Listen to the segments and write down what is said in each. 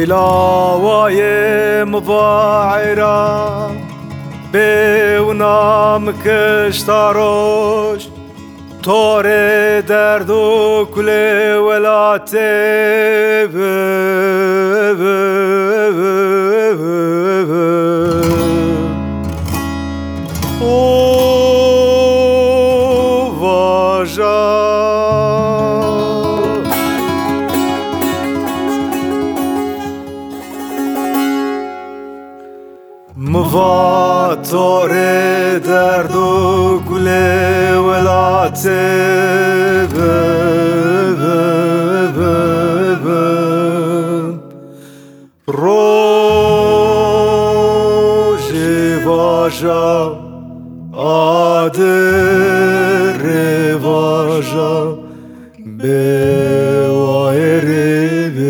لاوای مواعرا به اونام کشتاروش تور درد و کل ولاته او واژا موا تور درد و گل ولاته روژ واژا آدر واژا به وایر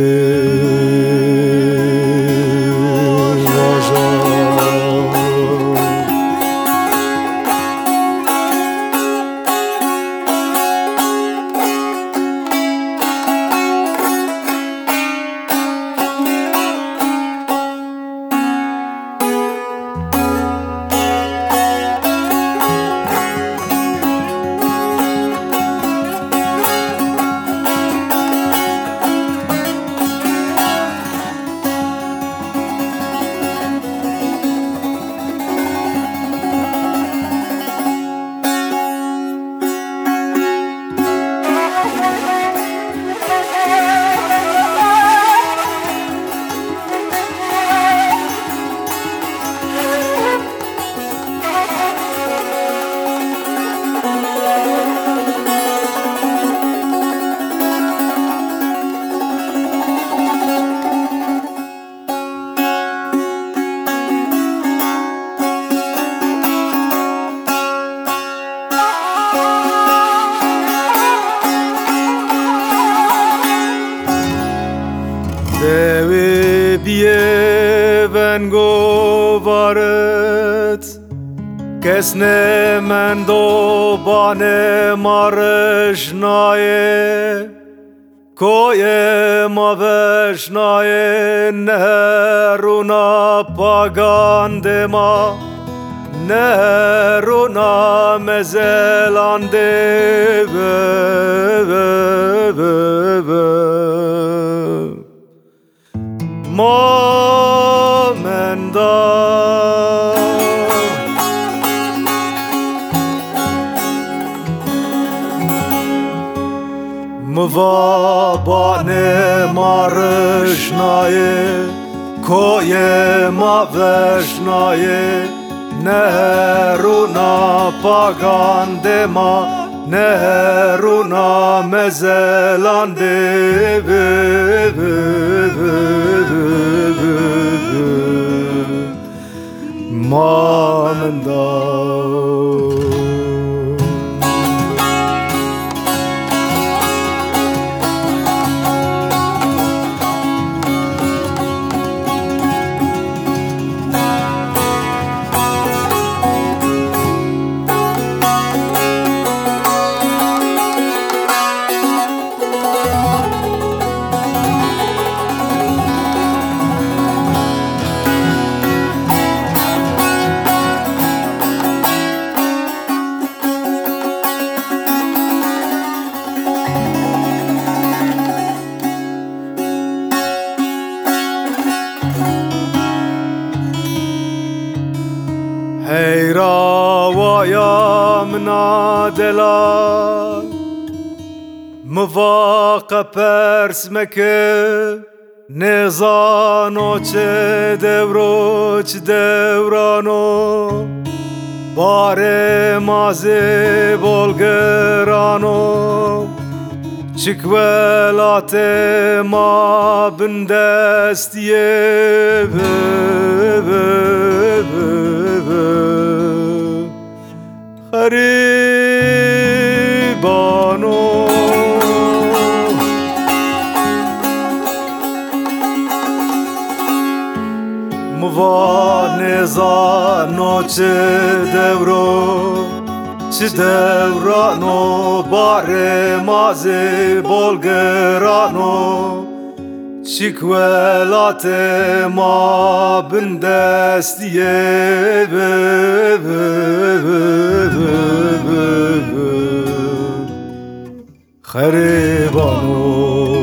Devi biye ben govaret Kesne men do bane marshnaye Koye maveshnaye Nehruna pagandema Nehruna mezelande Momenda Mvabane marshnaye Koye maveshnaye Nehruna pagandema Nehruna mezelande Mamenda Heyra vayamna delal Mvaqa pers meke Nezano çe devro çe devrano Bare maze bolgerano Çikvelate ma bindestiye Haribano Mva nezano çe devro çe devrano Bare maze bolgerano شکولات ما بندستیه خریبانو